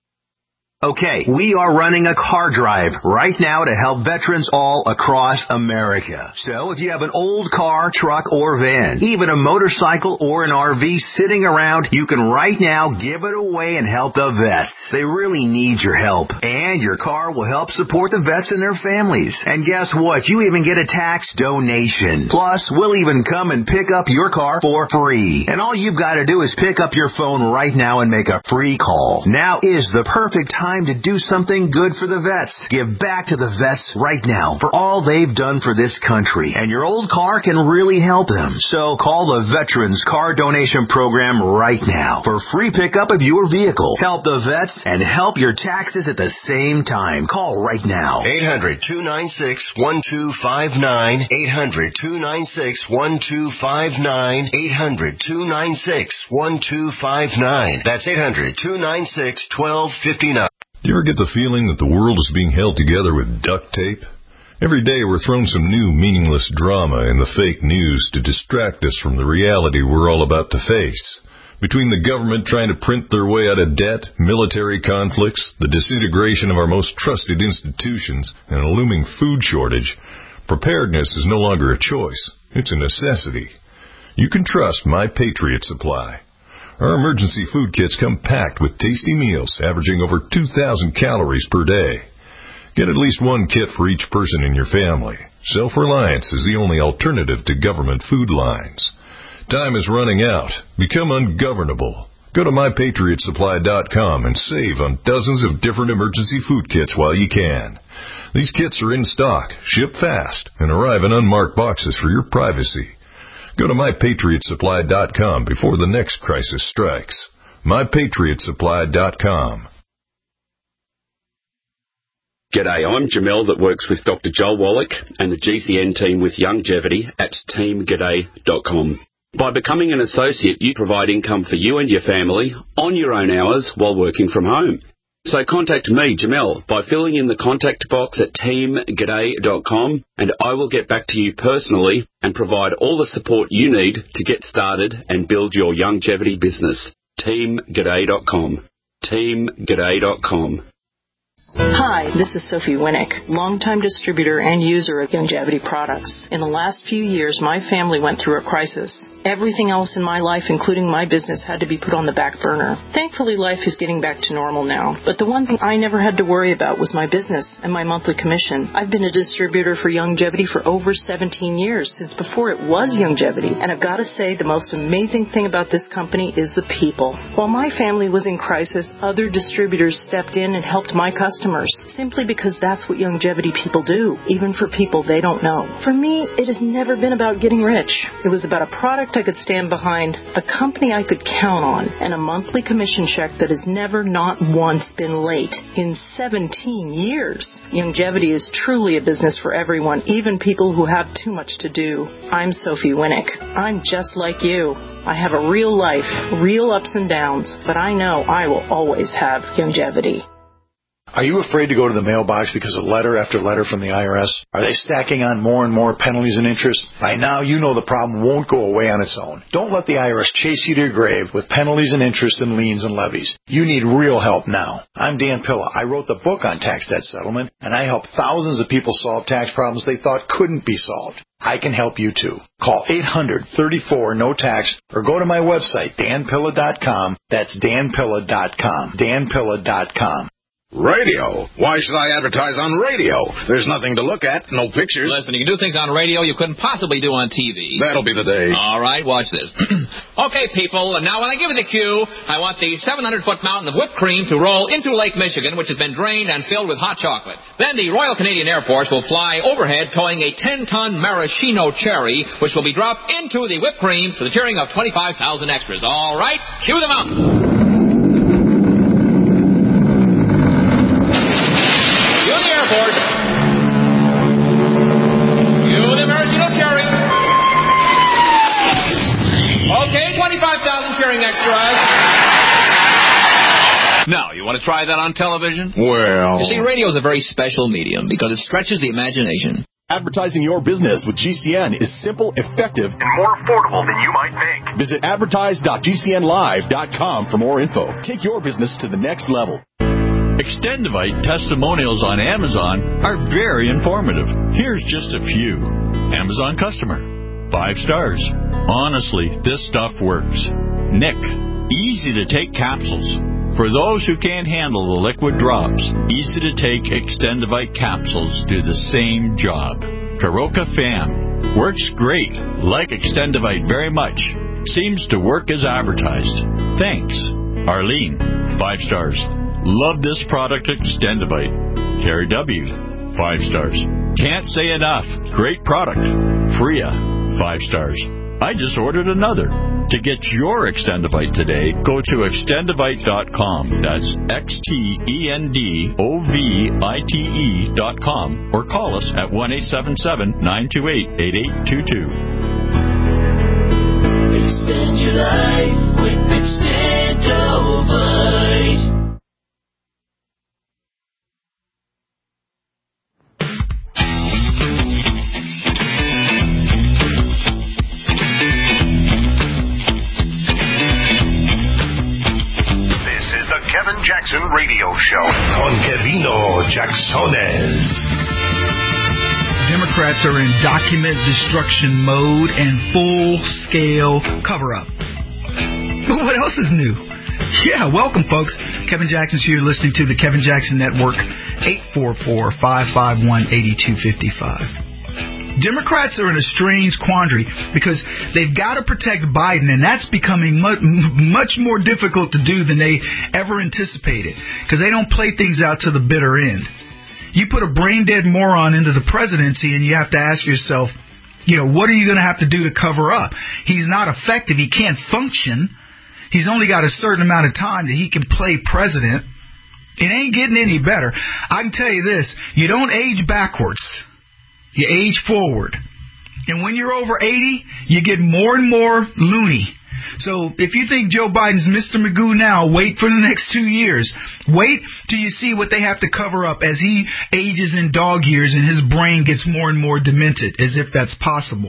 Speaker 6: Okay, we are running a car drive right now to help veterans all across America. So if you have an old car, truck, or van, even a motorcycle or an R V sitting around, you can right now give it away and help the vets. They really need your help. And your car will help support the vets and their families. And guess what? You even get a tax donation. Plus, we'll even come and pick up your car for free. And all you've got to do is pick up your phone right now and make a free call. Now is the perfect time to do something good for the vets. Give back to the vets right now for all they've done for this country. And your old car can really help them. So call the Veterans Car Donation Program right now for free pickup of your vehicle. Help the vets and help your taxes at the same time. Call right now.
Speaker 2: eight hundred, two nine six, one two five nine. eight hundred, two nine six, one two five nine. eight hundred, two nine six, one two five nine. That's eight hundred, two nine six, one two five nine.
Speaker 1: Do you ever get the feeling that the world is being held together with duct tape? Every day we're thrown some new meaningless drama in the fake news to distract us from the reality we're all about to face. Between the government trying to print their way out of debt, military conflicts, the disintegration of our most trusted institutions, and a looming food shortage, preparedness is no longer a choice. It's a necessity. You can trust My Patriot Supply. Our emergency food kits come packed with tasty meals averaging over two thousand calories per day. Get at least one kit for each person in your family. Self-reliance is the only alternative to government food lines. Time is running out. Become ungovernable. Go to my patriot supply dot com and save on dozens of different emergency food kits while you can. These kits are in stock, ship fast, and arrive in unmarked boxes for your privacy. Go to my patriot supply dot com before the next crisis strikes. my patriot supply dot com.
Speaker 22: G'day, I'm Jamel that works with Doctor Joel Wallach and the G C N team with Longevity at team g'day dot com. By becoming an associate, you provide income for you and your family on your own hours while working from home. So contact me, Jamel, by filling in the contact box at team g'day dot com, and I will get back to you personally and provide all the support you need to get started and build your longevity business. team g'day dot com. team g'day dot com.
Speaker 7: Hi, this is Sophie Winnick, longtime distributor and user of Longevity products. In the last few years, my family went through a crisis. Everything else in my life, including my business, had to be put on the back burner. Thankfully, life is getting back to normal now. But the one thing I never had to worry about was my business and my monthly commission. I've been a distributor for Longevity for over seventeen years, since before it was Longevity. And I've got to say, the most amazing thing about this company is the people. While my family was in crisis, other distributors stepped in and helped my customers, simply because that's what Longevity people do, even for people they don't know. For me, it has never been about getting rich. It was about a product I could stand behind, a company I could count on, and a monthly commission check that has never not once been late in seventeen years. Longevity is truly a business for everyone, even people who have too much to do. I'm Sophie Winnick. I'm just like you. I have a real life, real ups and downs, but I know I will always have Longevity.
Speaker 20: Are you afraid to go to the mailbox because of letter after letter from the I R S? Are they stacking on more and more penalties and interest? By now, you know the problem won't go away on its own. Don't let the I R S chase you to your grave with penalties and interest and liens and levies. You need real help now. I'm Dan Pilla. I wrote the book on tax debt settlement, and I help thousands of people solve tax problems they thought couldn't be solved. I can help you too. Call eight hundred, thirty-four, no tax or go to my website, dan pilla dot com. That's dan pilla dot com. dan pilla dot com.
Speaker 8: Radio? Why should I advertise on radio? There's nothing to look at, no pictures.
Speaker 23: Listen, you can do things on radio you couldn't possibly do on T V.
Speaker 8: That'll be the day.
Speaker 23: All right, watch this. Okay, people, now when I give you the cue, I want the seven hundred foot mountain of whipped cream to roll into Lake Michigan, which has been drained and filled with hot chocolate. Then the Royal Canadian Air Force will fly overhead towing a ten ton maraschino cherry, which will be dropped into the whipped cream to the cheering of twenty-five thousand extras. All right, cue them up. twenty-five thousand cheering extras. Now, you want to try that on television?
Speaker 8: Well...
Speaker 23: You see, radio is a very special medium because it stretches the imagination.
Speaker 24: Advertising your business with G C N is simple, effective,
Speaker 21: and more affordable than you might think.
Speaker 24: Visit advertise dot g c n live dot com for more info. Take your business to the next level.
Speaker 25: Extendivite testimonials on Amazon are very informative. Here's just a few. Amazon customer. Five stars. Honestly, this stuff works. Nick, easy to take capsules. For those who can't handle the liquid drops, easy to take Extendivite capsules do the same job. Karoka Fam, works great. Like Extendivite very much. Seems to work as advertised. Thanks. Arlene, five stars. Love this product Extendivite. Terry W, five stars. Can't say enough. Great product. Freya, five stars. I just ordered another. To get your Extendivite today, go to extendivite dot com. That's X T E N D O V I T E dot com or call us at one eight seven seven, nine two eight, eight eight two two.
Speaker 26: Extend your life with Extendivite.
Speaker 21: Kevin Jackson Radio Show on Kevino Jacksones.
Speaker 4: Democrats are in document destruction mode and full-scale cover-up. But what else is new? Yeah, welcome, folks. Kevin Jackson's here listening to the Kevin Jackson Network, eight four four, five five one, eight two five five. Democrats are in a strange quandary because they've got to protect Biden, and that's becoming much, much more difficult to do than they ever anticipated because they don't play things out to the bitter end. You put a brain-dead moron into the presidency, and you have to ask yourself, you know, what are you going to have to do to cover up? He's not effective. He can't function. He's only got a certain amount of time that he can play president. It ain't getting any better. I can tell you this. You don't age backwards. You age forward. And when you're over eighty, you get more and more loony. So if you think Joe Biden's Mister Magoo now, wait for the next two years. Wait till you see what they have to cover up as he ages in dog years and his brain gets more and more demented, as if that's possible.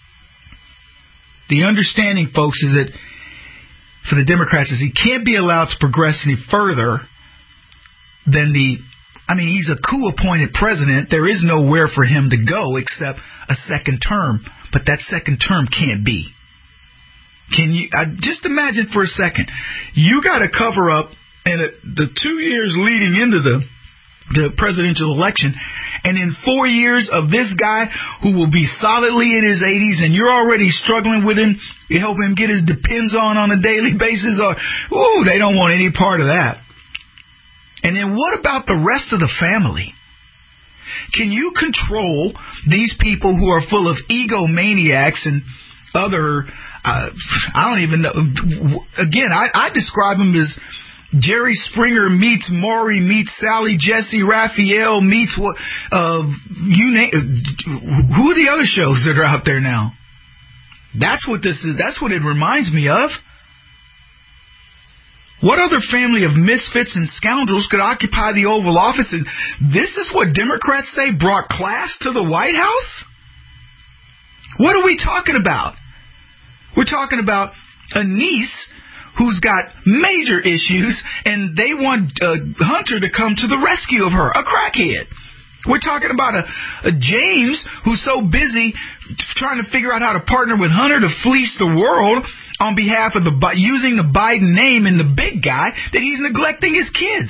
Speaker 4: The understanding, folks, is that for the Democrats is he can't be allowed to progress any further than the, I mean, he's a coup-appointed president. There is nowhere for him to go except a second term. But that second term can't be. Can you uh, just imagine for a second? You got to cover up and uh, the two years leading into the the presidential election, and in four years of this guy who will be solidly in his eighties, and you're already struggling with him, you help him get his depends on on a daily basis, or ooh, they don't want any part of that. And then what about the rest of the family? Can you control these people who are full of egomaniacs and other, uh, I don't even know, again, I, I describe them as Jerry Springer meets Maury meets Sally Jesse Raphael meets what, uh, you name, who are the other shows that are out there now? That's what this is, that's what it reminds me of. What other family of misfits and scoundrels could occupy the Oval Office? And this is what Democrats say brought class to the White House? What are we talking about? We're talking about a niece who's got major issues, and they want uh, Hunter to come to the rescue of her, a crackhead. We're talking about a, a James who's so busy trying to figure out how to partner with Hunter to fleece the world on behalf of the using the Biden name and the big guy that he's neglecting his kids.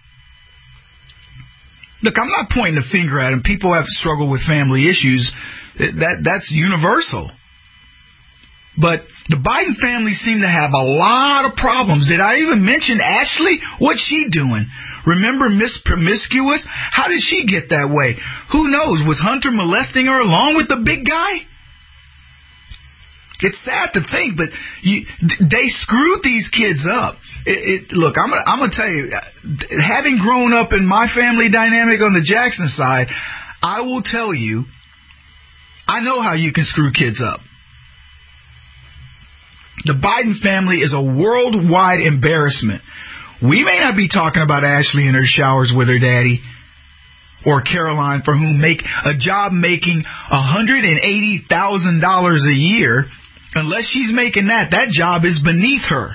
Speaker 4: Look, I'm not pointing the finger at him. People have struggled with family issues. That that's universal. But the Biden family seem to have a lot of problems. Did I even mention Ashley? What's she doing? Remember Miss Promiscuous? How did she get that way? Who knows? Was Hunter molesting her along with the big guy? It's sad to think, but you, they screwed these kids up. It, it, look, I'm gonna, I'm gonna tell you, having grown up in my family dynamic on the Jackson side, I will tell you, I know how you can screw kids up. The Biden family is a worldwide embarrassment. We may not be talking about Ashley in her showers with her daddy, or Caroline, for whom make a job making one hundred eighty thousand dollars a year. Unless she's making that, that job is beneath her.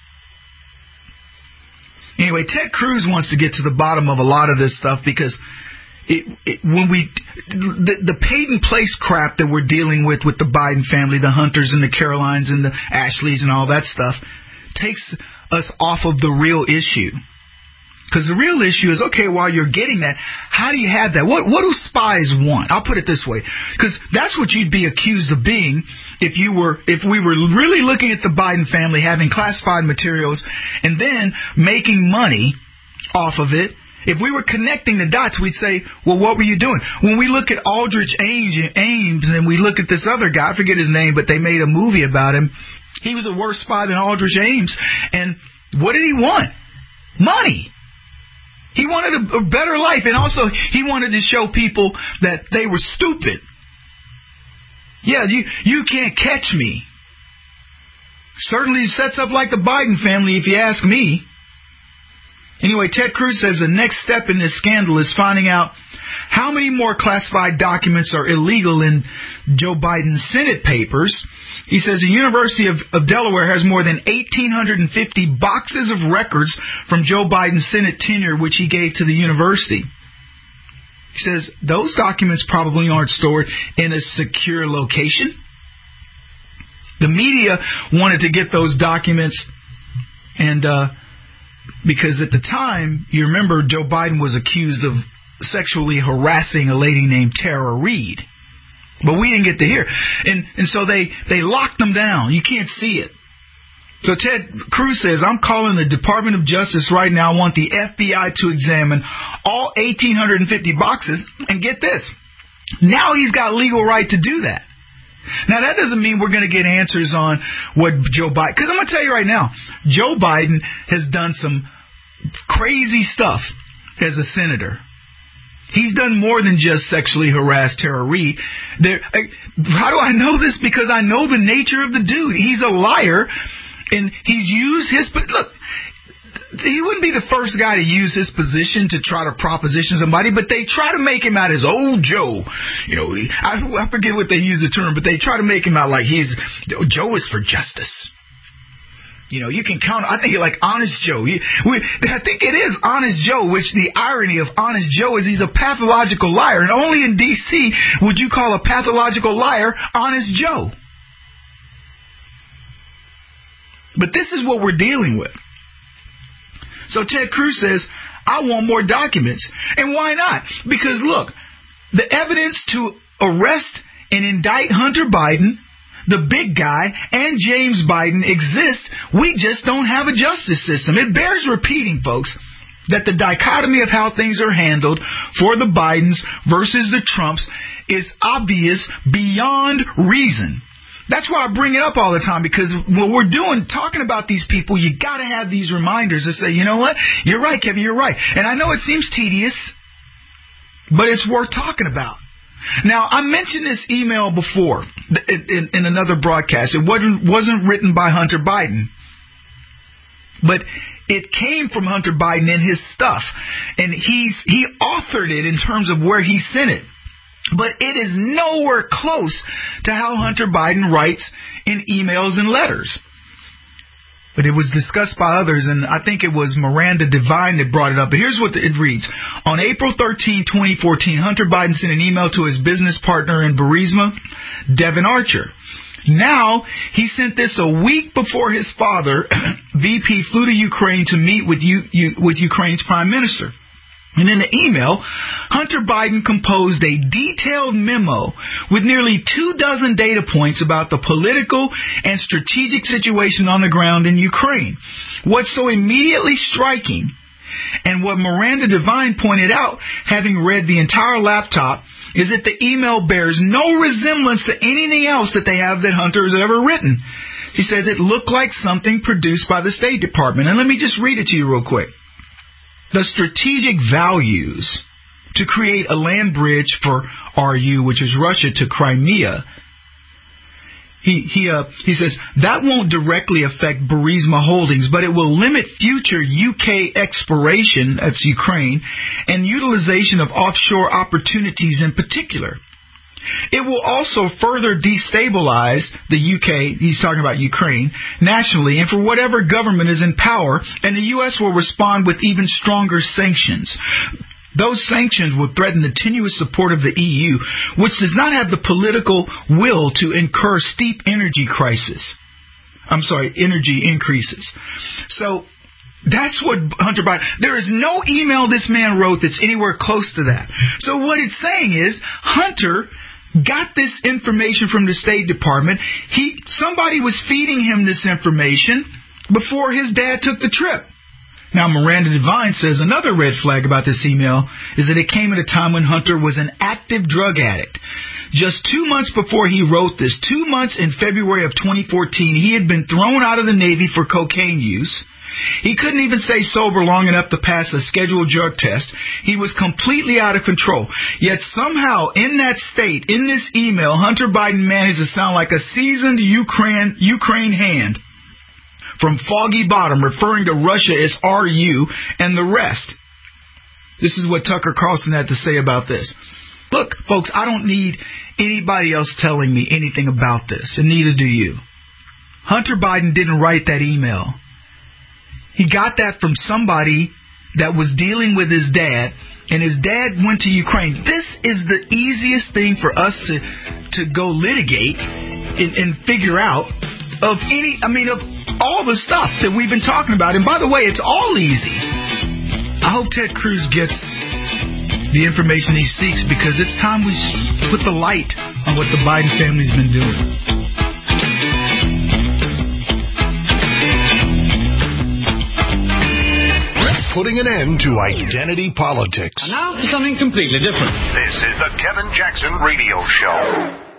Speaker 4: Anyway, Ted Cruz wants to get to the bottom of a lot of this stuff because it, it, when we the, the paid in place crap that we're dealing with with the Biden family, the Hunters and the Carolines and the Ashleys and all that stuff, takes us off of the real issue. Because the real issue is, okay, while you're getting that, how do you have that? What what do spies want? I'll put it this way, because that's what you'd be accused of being if you were if we were really looking at the Biden family having classified materials and then making money off of it. If we were connecting the dots, we'd say, well, what were you doing? When we look at Aldrich Ames and we look at this other guy, I forget his name, but they made a movie about him. He was a worse spy than Aldrich Ames. And what did he want? Money. He wanted a, a better life, and also he wanted to show people that they were stupid. Yeah, you you can't catch me. Certainly sets up like the Biden family, if you ask me. Anyway, Ted Cruz says the next step in this scandal is finding out how many more classified documents are illegal in Joe Biden's Senate papers. He says the University of, of Delaware has more than one thousand eight hundred fifty boxes of records from Joe Biden's Senate tenure, which he gave to the university. He says those documents probably aren't stored in a secure location. The media wanted to get those documents, and uh, because at the time, you remember Joe Biden was accused of sexually harassing a lady named Tara Reid. But we didn't get to hear. And and so they, they locked them down. You can't see it. So Ted Cruz says, I'm calling the Department of Justice right now. I want the F B I to examine all one thousand eight hundred fifty boxes. And get this. Now he's got legal right to do that. Now, that doesn't mean we're going to get answers on what Joe Biden... Because I'm going to tell you right now, Joe Biden has done some crazy stuff as a senator. He's done more than just sexually harass Tara Reid. There, How do I know this? Because I know the nature of the dude. He's a liar, and he's used his... But look, he wouldn't be the first guy to use his position to try to proposition somebody, but they try to make him out as old Joe. You know, I, I forget what they use the term, but they try to make him out like he's... Joe is for justice. You know, you can count, I think, like Honest Joe. We, I think it is Honest Joe, which the irony of Honest Joe is he's a pathological liar. And only in D C would you call a pathological liar Honest Joe. But this is what we're dealing with. So Ted Cruz says, I want more documents. And why not? Because, look, the evidence to arrest and indict Hunter Biden, the big guy, and James Biden exists. We just don't have a justice system. It bears repeating, folks, that the dichotomy of how things are handled for the Bidens versus the Trumps is obvious beyond reason. That's why I bring it up all the time, because what we're doing, talking about these people, you got to have these reminders that say, you know what? You're right, Kevin, you're right. And I know it seems tedious, but it's worth talking about. Now, I mentioned this email before in, in, in another broadcast. It wasn't wasn't written by Hunter Biden, but it came from Hunter Biden in his stuff, and he's he authored it in terms of where he sent it. But it is nowhere close to how Hunter Biden writes in emails and letters. But it was discussed by others, and I think it was Miranda Devine that brought it up. But here's what it reads. On April thirteenth, twenty fourteen, Hunter Biden sent an email to his business partner in Burisma, Devin Archer. Now, he sent this a week before his father, V P, flew to Ukraine to meet with, U, U, with Ukraine's prime minister. And in the email, Hunter Biden composed a detailed memo with nearly two dozen data points about the political and strategic situation on the ground in Ukraine. What's so immediately striking, and what Miranda Devine pointed out, having read the entire laptop, is that the email bears no resemblance to anything else that they have that Hunter has ever written. She says it looked like something produced by the State Department. And let me just read it to you real quick. The strategic values to create a land bridge for R U, which is Russia, to Crimea. He he uh, he says that won't directly affect Burisma Holdings, but it will limit future U K exploration, that's Ukraine, and utilization of offshore opportunities in particular. It will also further destabilize the U K, he's talking about Ukraine, nationally, and for whatever government is in power, and the U S will respond with even stronger sanctions. Those sanctions will threaten the tenuous support of the E U, which does not have the political will to incur steep energy crisis. I'm sorry, energy increases. So that's what Hunter Biden... There is no email this man wrote that's anywhere close to that. So what it's saying is Hunter got this information from the State Department. He somebody was feeding him this information before his dad took the trip. Now, Miranda Devine says another red flag about this email is that it came at a time when Hunter was an active drug addict. Just two months before he wrote this, two months in February of twenty fourteen, he had been thrown out of the Navy for cocaine use. He couldn't even stay sober long enough to pass a scheduled drug test. He was completely out of control. Yet somehow in that state, in this email, Hunter Biden managed to sound like a seasoned Ukraine, Ukraine hand from Foggy Bottom, referring to Russia as R U and the rest. This is what Tucker Carlson had to say about this. Look, folks, I don't need anybody else telling me anything about this, and neither do you. Hunter Biden didn't write that email. He got that from somebody that was dealing with his dad, and his dad went to Ukraine. This is the easiest thing for us to to go litigate and, and figure out of any, I mean, of all the stuff that we've been talking about. And by the way, it's all easy. I hope Ted Cruz gets the information he seeks, because it's time we put the light on what the Biden family's been doing.
Speaker 21: Putting an end to identity politics.
Speaker 23: And now for something completely different.
Speaker 21: This is the Kevin Jackson Radio Show.